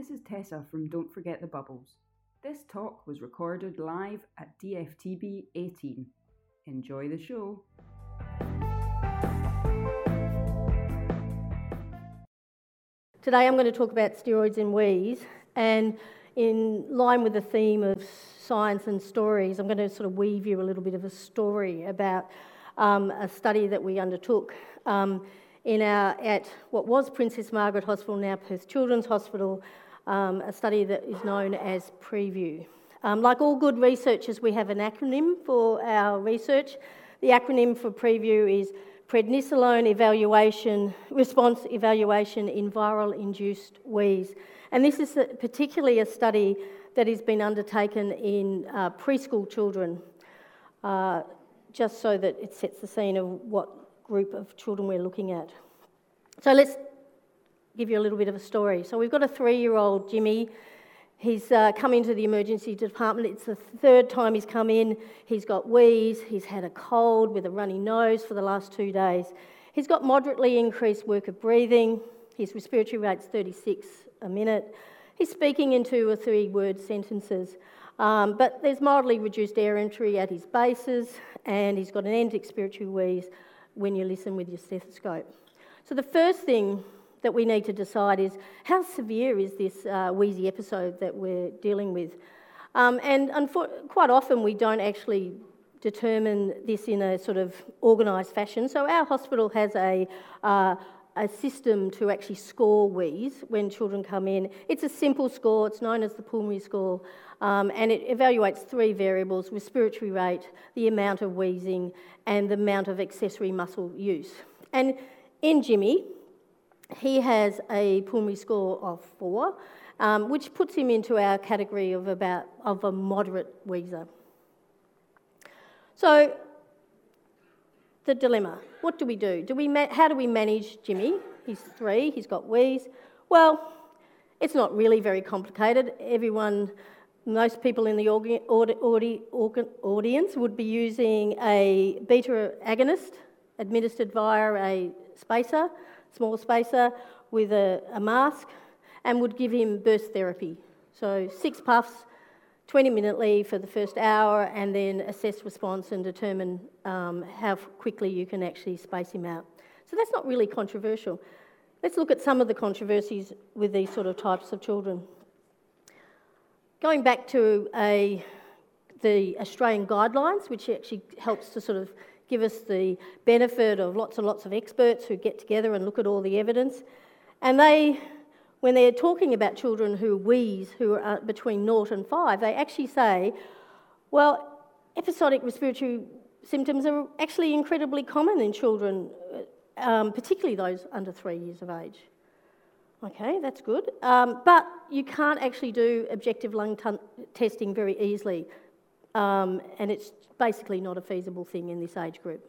this is Tessa from Don't Forget the Bubbles. This talk was recorded live at DFTB 18. Enjoy the show. Today I'm going to talk about steroids in wheeze, and in line with the theme of science and stories, I'm going to sort of weave you a little bit of a story about a study that we undertook at what was Princess Margaret Hospital, now Perth Children's Hospital, a study that is known as PREVIEW. Like all good researchers, we have an acronym for our research. The acronym for PREVIEW is Prednisolone Response Evaluation in Viral-Induced Wheeze. And this is particularly a study that has been undertaken in preschool children, just so that it sets the scene of what group of children we're looking at. So let's give you a little bit of a story. So we've got a 3-year-old, Jimmy. He's come into the emergency department. It's the third time he's come in. He's got wheeze. He's had a cold with a runny nose for the last 2 days. He's got moderately increased work of breathing. His respiratory rate's 36 a minute. He's speaking in 2 or 3 word sentences. But there's mildly reduced air entry at his bases, and he's got an end expiratory wheeze when you listen with your stethoscope. So the first thing that we need to decide is how severe is this wheezy episode that we're dealing with. Quite often we don't actually determine this in a sort of organised fashion. So our hospital has a system to actually score wheeze when children come in. It's a simple score. It's known as the pulmonary score, and it evaluates 3 variables: respiratory rate, the amount of wheezing, and the amount of accessory muscle use. And in Jimmy, he has a pulmonary score of 4, which puts him into our category of a moderate wheezer. So the dilemma: what do we do? How do we manage Jimmy? He's 3. He's got wheeze. Well, it's not really very complicated. Most people in the audience would be using a beta agonist administered via a spacer, small spacer, with a mask, and would give him burst therapy. So 6 puffs, 20-minute leave for the first hour, and then assess response and determine how quickly you can actually space him out. So that's not really controversial. Let's look at some of the controversies with these sort of types of children. Going back to the Australian guidelines, which actually helps to sort of give us the benefit of lots and lots of experts who get together and look at all the evidence. And when they're talking about children who wheeze, who are between 0 and 5, they actually say, well, episodic respiratory symptoms are actually incredibly common in children, particularly those under 3 years of age. Okay, that's good. But you can't actually do objective lung testing very easily, and it's basically not a feasible thing in this age group.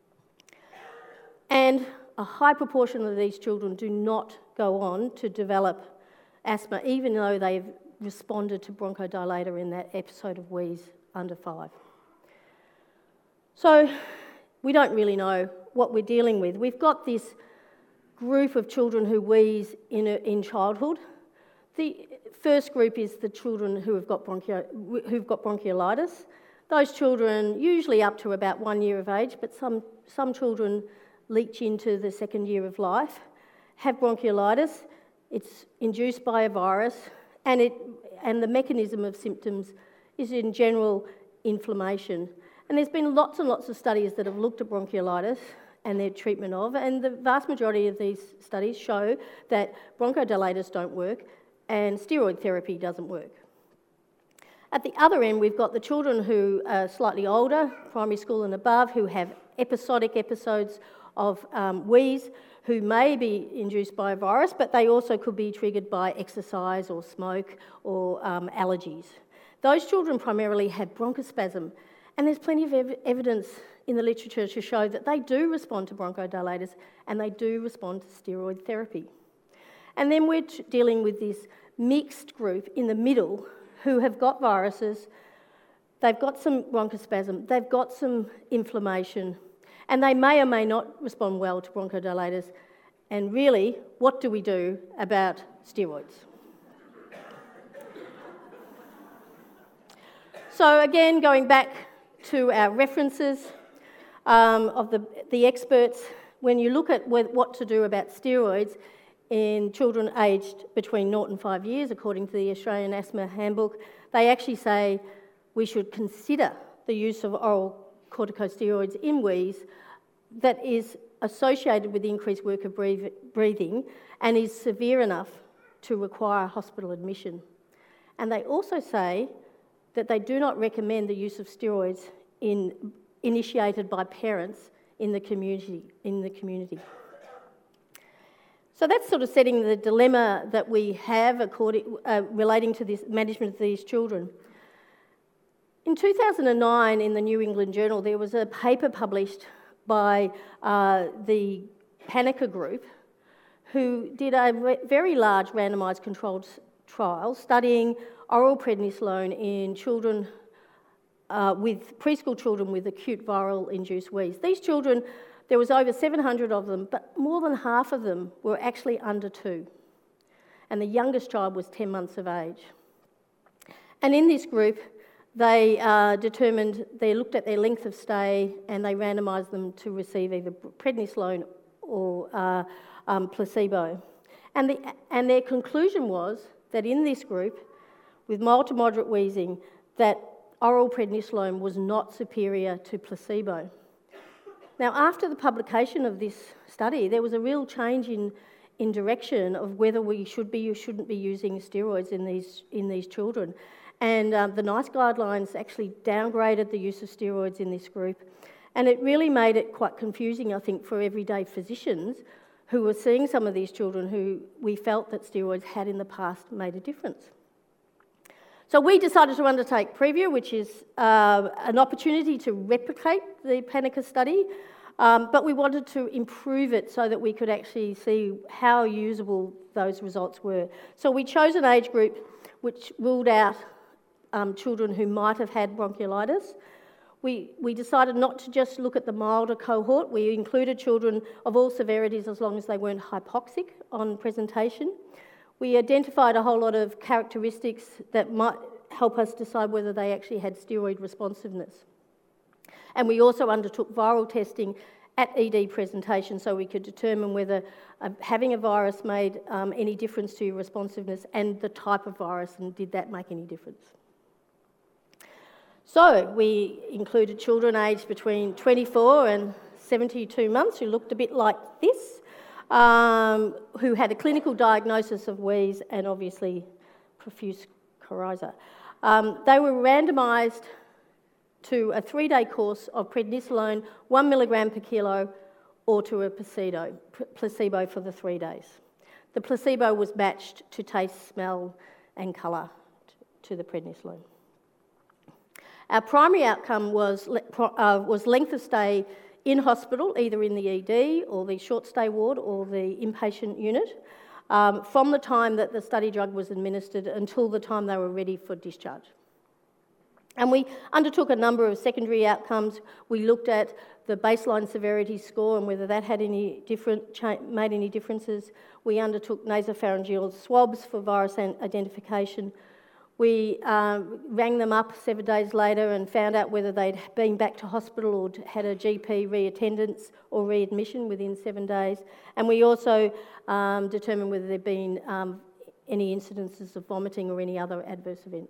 And a high proportion of these children do not go on to develop asthma, even though they've responded to bronchodilator in that episode of wheeze under 5. So we don't really know what we're dealing with. We've got this group of children who wheeze in childhood. The first group is the children who've got bronchiolitis. Those children, usually up to about 1 year of age, but some children leach into the 2nd year of life, have bronchiolitis. It's induced by a virus, and the mechanism of symptoms is in general inflammation. And there's been lots and lots of studies that have looked at bronchiolitis and their treatment of, and the vast majority of these studies show that bronchodilators don't work and steroid therapy doesn't work. At the other end, we've got the children who are slightly older, primary school and above, who have episodic episodes of wheeze, who may be induced by a virus, but they also could be triggered by exercise or smoke or allergies. Those children primarily have bronchospasm, and there's plenty of evidence in the literature to show that they do respond to bronchodilators and they do respond to steroid therapy. And then we're dealing with this mixed group in the middle who have got viruses, they've got some bronchospasm, they've got some inflammation, and they may or may not respond well to bronchodilators. And really, what do we do about steroids? So again, going back to our references of the experts, when you look at what to do about steroids in children aged between 0 and 5 years, according to the Australian Asthma Handbook, they actually say we should consider the use of oral corticosteroids in wheeze that is associated with increased work of breathing and is severe enough to require hospital admission. And they also say that they do not recommend the use of steroids initiated by parents in the community. So that's sort of setting the dilemma that we have relating to this management of these children. In 2009, in the New England Journal, there was a paper published by the Panica Group, who did a very large randomised controlled trial studying oral prednisolone in children with preschool children with acute viral-induced wheeze. These children, there was over 700 of them, but more than half of them were actually under 2. And the youngest child was 10 months of age. And in this group, they looked at their length of stay and they randomised them to receive either prednisolone or placebo. And their conclusion was that in this group, with mild to moderate wheezing, that oral prednisolone was not superior to placebo. Now, after the publication of this study, there was a real change in direction of whether we should be or shouldn't be using steroids in these children. And the NICE guidelines actually downgraded the use of steroids in this group. And it really made it quite confusing, I think, for everyday physicians who were seeing some of these children who we felt that steroids had in the past made a difference. So we decided to undertake Preview, which is an opportunity to replicate the Panica study, but we wanted to improve it so that we could actually see how usable those results were. So we chose an age group which ruled out children who might have had bronchiolitis. We decided not to just look at the milder cohort. We included children of all severities as long as they weren't hypoxic on presentation. We identified a whole lot of characteristics that might help us decide whether they actually had steroid responsiveness. And we also undertook viral testing at ED presentation so we could determine whether having a virus made any difference to your responsiveness and the type of virus, and did that make any difference. So we included children aged between 24 and 72 months who looked a bit like this, who had a clinical diagnosis of wheeze and obviously profuse coryza. They were randomised to a 3-day course of prednisolone, 1 milligram per kilo, or to a placebo for the 3 days. The placebo was matched to taste, smell and colour to the prednisolone. Our primary outcome was length of stay in hospital, either in the ED or the short stay ward or the inpatient unit, from the time that the study drug was administered until the time they were ready for discharge. And we undertook a number of secondary outcomes. We looked at the baseline severity score and whether that had made any differences. We undertook nasopharyngeal swabs for virus identification. We rang them up 7 days later and found out whether they'd been back to hospital or had a GP reattendance or readmission within 7 days. And we also determined whether there'd been any incidences of vomiting or any other adverse events.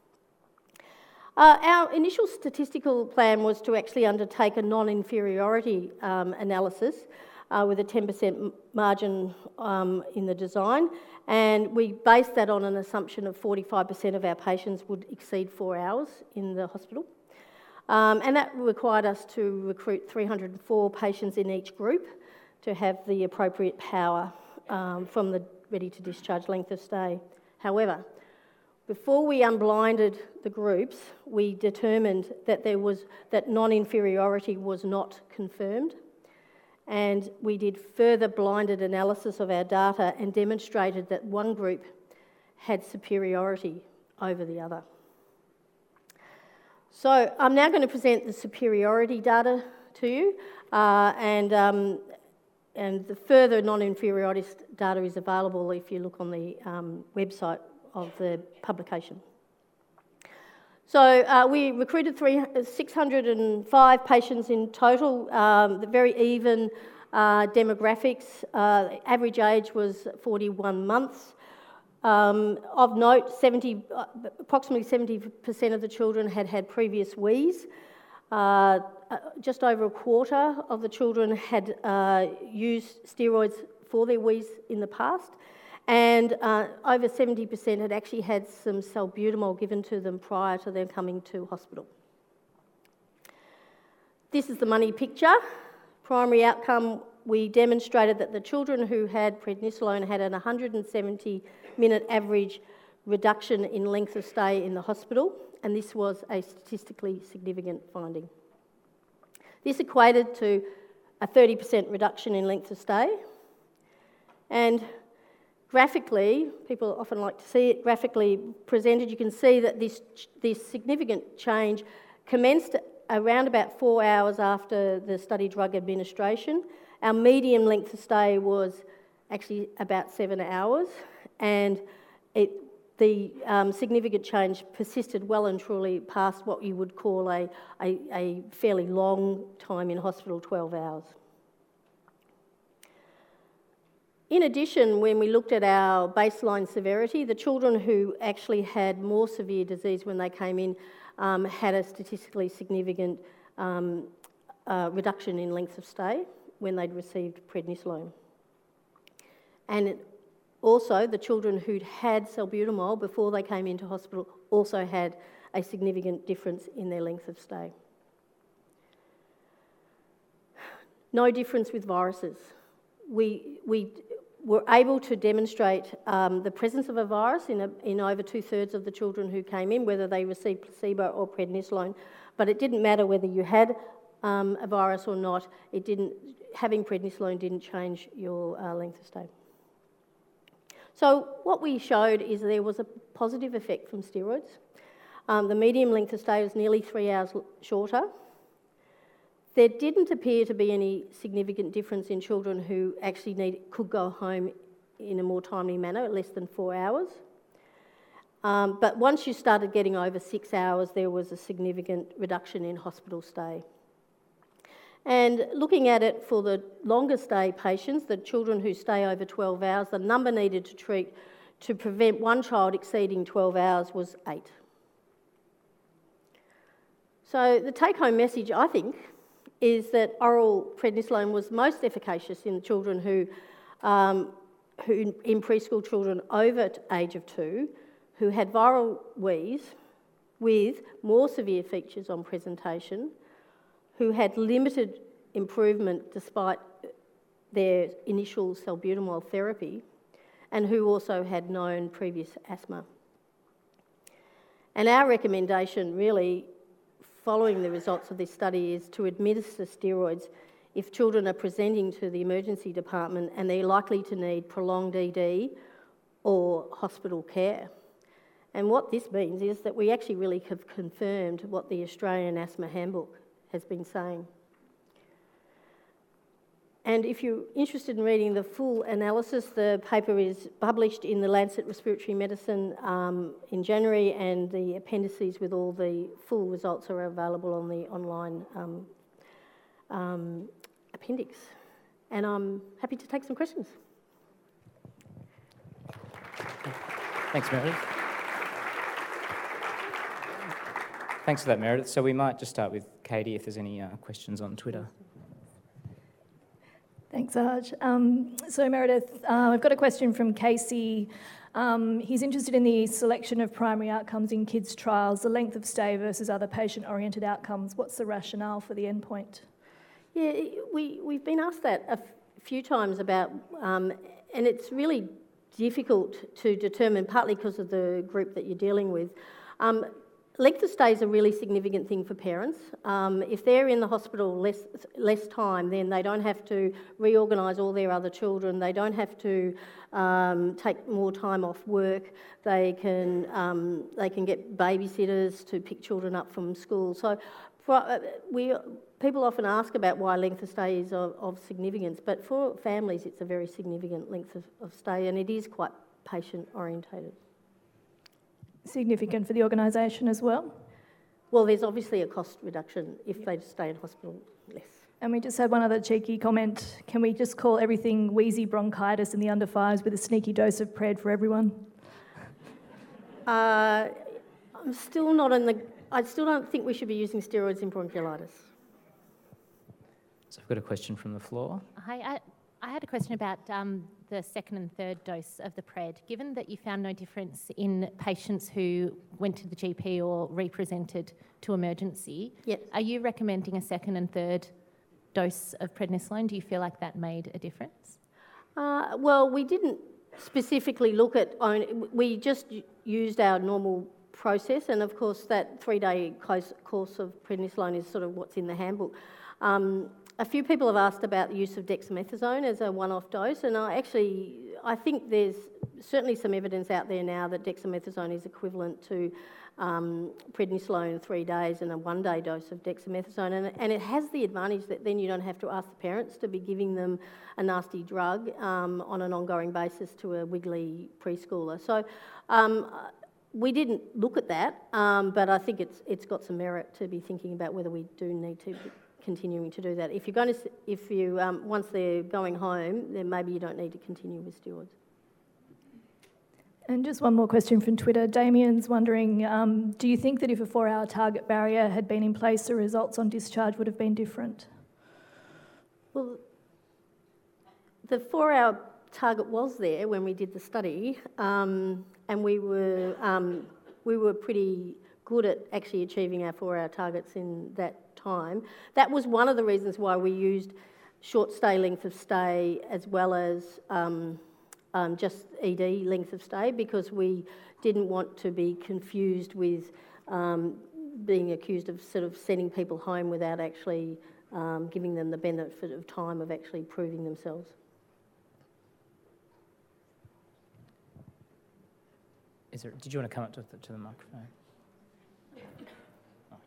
Our initial statistical plan was to actually undertake a non-inferiority analysis with a 10% margin in the design, and we based that on an assumption of 45% of our patients would exceed 4 hours in the hospital. And that required us to recruit 304 patients in each group to have the appropriate power from the ready to discharge length of stay. However, before we unblinded the groups, we determined that non-inferiority was not confirmed, and we did further blinded analysis of our data and demonstrated that one group had superiority over the other. So I'm now going to present the superiority data to you, and the further non-inferiority data is available if you look on the website of the publication. So we recruited 605 patients in total, the very even demographics. Average age was 41 months. Of note, approximately 70% of the children had had previous wheeze. Just over a quarter of the children had used steroids for their wheeze in the past, and over 70% had actually had some salbutamol given to them prior to them coming to hospital. This is the money picture. Primary outcome, we demonstrated that the children who had prednisolone had an 170-minute average reduction in length of stay in the hospital, and this was a statistically significant finding. This equated to a 30% reduction in length of stay, and graphically, people often like to see it graphically presented, you can see that this significant change commenced around about 4 hours after the study drug administration. Our median length of stay was actually about 7 hours, and the significant change persisted well and truly past what you would call a fairly long time in hospital, 12 hours. In addition, when we looked at our baseline severity, the children who actually had more severe disease when they came in had a statistically significant reduction in length of stay when they'd received prednisolone. And also, the children who'd had salbutamol before they came into hospital also had a significant difference in their length of stay. No difference with viruses. We were able to demonstrate the presence of a virus in over 2/3 of the children who came in, whether they received placebo or prednisolone, but it didn't matter whether you had a virus or not. Having prednisolone didn't change your length of stay. So what we showed is there was a positive effect from steroids. The median length of stay was nearly 3 hours shorter. There didn't appear to be any significant difference in children who actually could go home in a more timely manner, less than 4 hours. But once you started getting over 6 hours, there was a significant reduction in hospital stay. And looking at it for the longer stay patients, the children who stay over 12 hours, the number needed to treat to prevent one child exceeding 12 hours was 8. So the take-home message, I think, is that oral prednisolone was most efficacious in children who in preschool children over the age of 2 who had viral wheeze with more severe features on presentation, who had limited improvement despite their initial salbutamol therapy, and who also had known previous asthma. And our recommendation really, following the results of this study, is to administer steroids if children are presenting to the emergency department and they're likely to need prolonged ED or hospital care. And what this means is that we actually really have confirmed what the Australian Asthma Handbook has been saying. And if you're interested in reading the full analysis, the paper is published in the Lancet Respiratory Medicine in January, and the appendices with all the full results are available on the online appendix. And I'm happy to take some questions. Thanks, Meredith. Thanks for that, Meredith. So we might just start with Katie if there's any questions on Twitter. Thanks, Arj. So Meredith, I've got a question from Casey. He's interested in the selection of primary outcomes in kids' trials, the length of stay versus other patient-oriented outcomes. What's the rationale for the endpoint? Yeah, we've been asked that a few times about, and it's really difficult to determine, partly because of the group that you're dealing with. Length of stay is a really significant thing for parents. If they're in the hospital less time, then they don't have to reorganise all their other children. They don't have to take more time off work. They can get babysitters to pick children up from school. So people often ask about why length of stay is of significance, but for families it's a very significant length of stay, and it is quite patient orientated. Significant for the organisation as well? Well, there's obviously a cost reduction if they stay in hospital less. And we just had one other cheeky comment. Can we just call everything wheezy bronchitis in the under fives with a sneaky dose of pred for everyone? I'm still not I still don't think we should be using steroids in bronchiolitis. So I've got a question from the floor. Hi, I had a question about the second and third dose of the pred. Given that you found no difference in patients who went to the GP or represented to emergency, Yep. Are you recommending a second and third dose of prednisolone? Do you feel like that made a difference? Well, we didn't specifically look at, we just used our normal process, and of course that 3-day course of prednisolone is sort of what's in the handbook. A few people have asked about the use of dexamethasone as a one-off dose, and I think there's certainly some evidence out there now that dexamethasone is equivalent to prednisolone 3 days and a 1-day dose of dexamethasone, and it has the advantage that then you don't have to ask the parents to be giving them a nasty drug on an ongoing basis to a wiggly preschooler. So we didn't look at that, but I think it's got some merit to be thinking about whether we do need to be continuing to do that. If you're going to, once they're going home, then maybe you don't need to continue with steroids. And just one more question from Twitter. Damien's wondering, do you think that if a 4-hour target barrier had been in place, the results on discharge would have been different? Well, the 4-hour target was there when we did the study, and we were pretty good at actually achieving our 4-hour targets in that time. That was one of the reasons why we used short stay length of stay as well as just ED length of stay, because we didn't want to be confused with being accused of sort of sending people home without actually giving them the benefit of time of actually proving themselves. Did you want to come up to the microphone? Oh,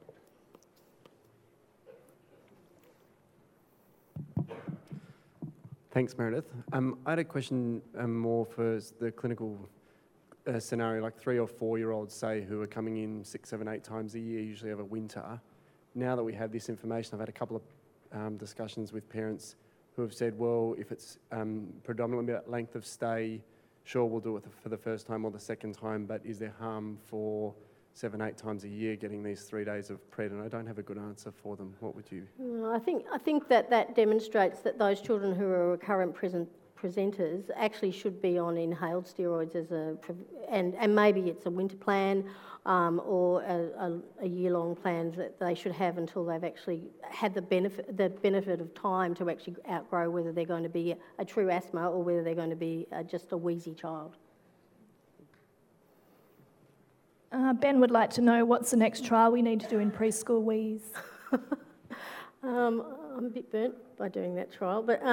yeah. Thanks, Meredith. I had a question more for the clinical scenario, like 3 or 4-year-olds, say, who are coming in 6, 7, 8 times a year, usually over winter. Now that we have this information, I've had a couple of discussions with parents who have said, well, if it's predominantly about length of stay, sure, we'll do it for the first time or the second time, but is there harm for 7, 8 times a year getting these 3 days of pred? And I don't have a good answer for them. What would you? I think that demonstrates that those children who are recurrent presenters actually should be on inhaled steroids and maybe it's a winter plan or a year-long plan that they should have until they've actually had the benefit of time to actually outgrow whether they're going to be a true asthma or whether they're going to be just a wheezy child. Ben would like to know what's the next trial we need to do in preschool wheeze. I'm a bit burnt by doing that trial, but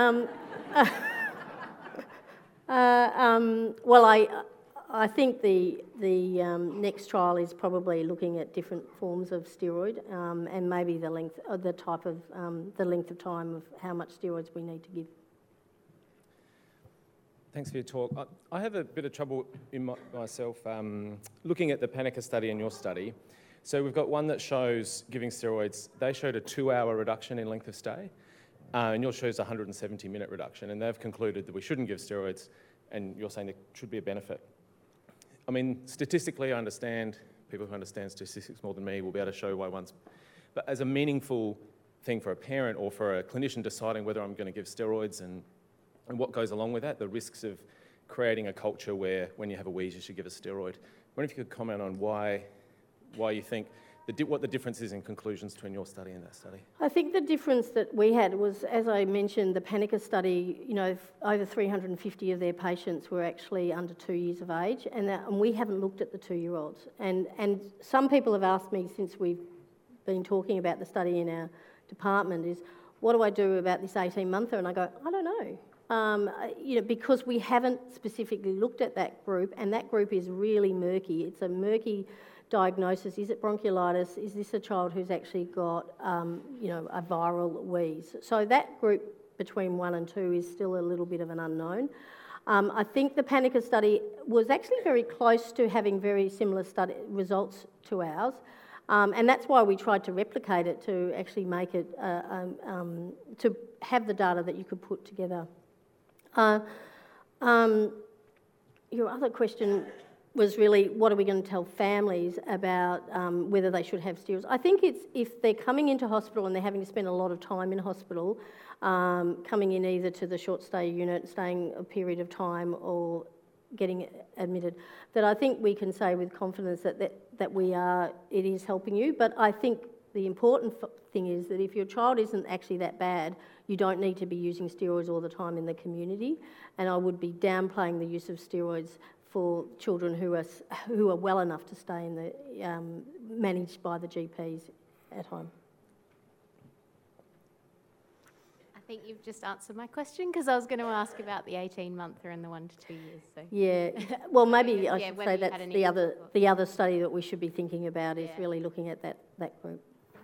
well, I think the next trial is probably looking at different forms of steroid and maybe the length of time of how much steroids we need to give. Thanks for your talk. I have a bit of trouble in myself looking at the Panica study and your study. So we've got one that shows giving steroids. They showed a 2-hour reduction in length of stay, and yours shows a 170-minute reduction, and they've concluded that we shouldn't give steroids, and you're saying there should be a benefit. I mean, statistically, I understand, people who understand statistics more than me will be able to show why one's... But as a meaningful thing for a parent or for a clinician deciding whether I'm going to give steroids and what goes along with that, the risks of creating a culture where when you have a wheeze you should give a steroid. I wonder if you could comment on why you think, what the difference is in conclusions between your study and that study. I think the difference that we had was, as I mentioned, the Panica study, over 350 of their patients were actually under 2 years of age, and we haven't looked at the 2-year-olds. And some people have asked me since we've been talking about the study in our department is, what do I do about this 18-monther? And I go, I don't know. Because we haven't specifically looked at that group, and that group is really murky. It's a murky diagnosis. Is it bronchiolitis? Is this a child who's actually got, a viral wheeze? So that group between 1 and 2 is still a little bit of an unknown. I think the Panica study was actually very close to having very similar study results to ours. And that's why we tried to replicate it, to actually make it, to have the data that you could put together. Your other question was really, what are we going to tell families about whether they should have steroids? I think it's if they're coming into hospital and they're having to spend a lot of time in hospital, coming in either to the short stay unit, staying a period of time, or getting admitted, that I think we can say with confidence that it is helping you. But I think the important thing is that if your child isn't actually that bad, you don't need to be using steroids all the time in the community. And I would be downplaying the use of steroids for children who are well enough to stay in the managed by the GPs at home. I think you've just answered my question, because I was going to ask about the 18-monther and the 1 to 2 years. So. Yeah, well, maybe I should whether say you had that's any the other study that we should be thinking about is really looking at that group.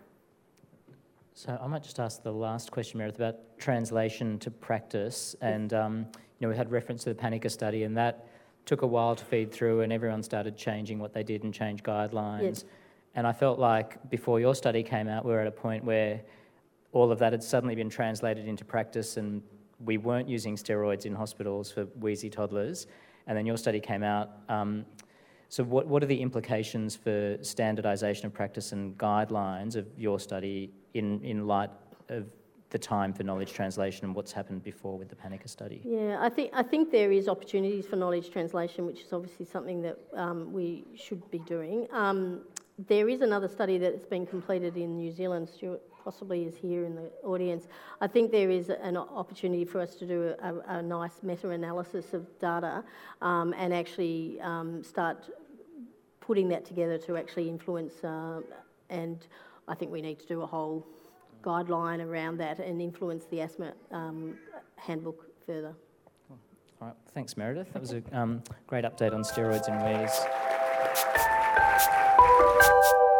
So I might just ask the last question, Meredith, about translation to practice. And we had reference to the Panica study, and that took a while to feed through, and everyone started changing what they did and change guidelines. Yes. And I felt like before your study came out, we were at a point where all of that had suddenly been translated into practice, and we weren't using steroids in hospitals for wheezy toddlers. And then your study came out. So what are the implications for standardisation of practice and guidelines of your study in light of the time for knowledge translation and what's happened before with the Panica study? Yeah, I think there is opportunities for knowledge translation, which is obviously something that we should be doing. There is another study that's been completed in New Zealand. Stuart possibly is here in the audience. I think there is an opportunity for us to do a nice meta-analysis of data and actually start putting that together to actually influence, and I think we need to do a whole guideline around that and influence the asthma handbook further. Cool. All right, thanks Meredith. That was a great update on steroids and wheeze.